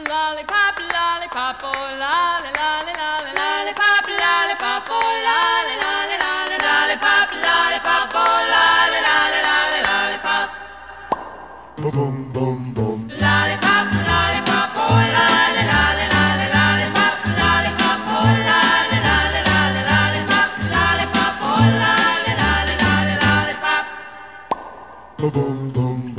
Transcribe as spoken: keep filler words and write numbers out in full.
lollipop, lollipop, oh lolly, lolly, lolly, lollipop, lollipop, oh lolly, lolly, lolly, lollipop, lollipop, oh lolly, lolly, lolly, lollipop. Boom, boom, boom, boom. Lollipop, lollipop, oh lolly, lolly, lolly, lollipop, lollipop, oh lolly, lolly, lolly, lollipop, lollipop, oh lolly, lolly, lolly, lollipop. Boom, boom, boom, boom.